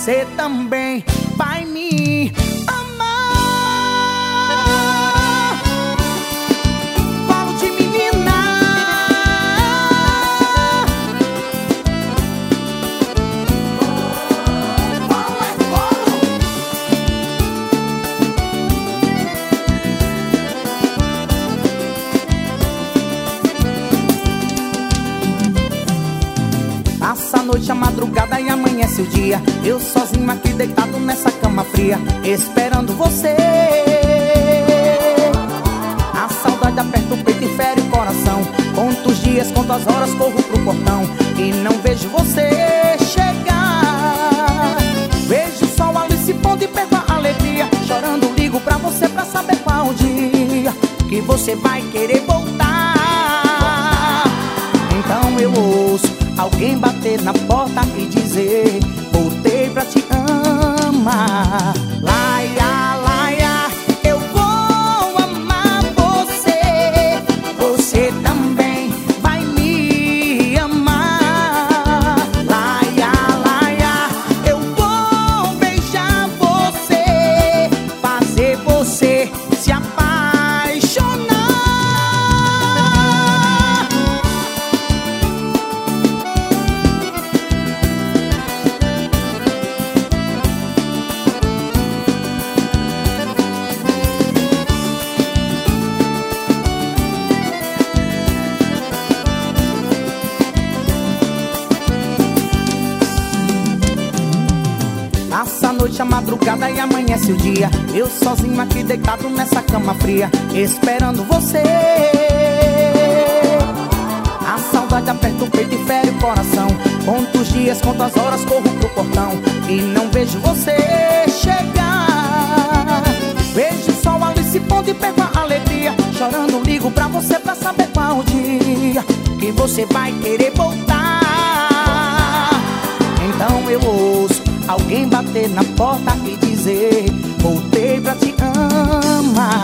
você também vai me amar. Falo de menina, passa a noite, a madrugada e amanhece o dia, eu sozinho aqui deitado nessa cama fria, esperando você. A saudade aperta o peito e fere o coração. Quantos dias, quantas horas corro pro portão e não vejo você chegar. Vejo o sol ali se pondo e perco a alegria. Chorando ligo pra você pra saber qual dia que você vai querer voltar. Então eu ouço alguém bater na porta e dizer: voltei pra te amar. Laia, laia, eu vou amar você. Você também vai me amar. Laia, laia, eu vou beijar você, fazer você se apaixonar. Passa a noite, a madrugada e amanhece o dia, eu sozinho aqui deitado nessa cama fria, esperando você. A saudade aperta o peito e fere o coração. Quantos dias, quantas horas corro pro portão e não vejo você chegar. Vejo o sol ali se pondo e perco a alegria. Chorando ligo pra você pra saber qual dia que você vai querer voltar. Então eu ouço alguém bater na porta e dizer: voltei pra te amar.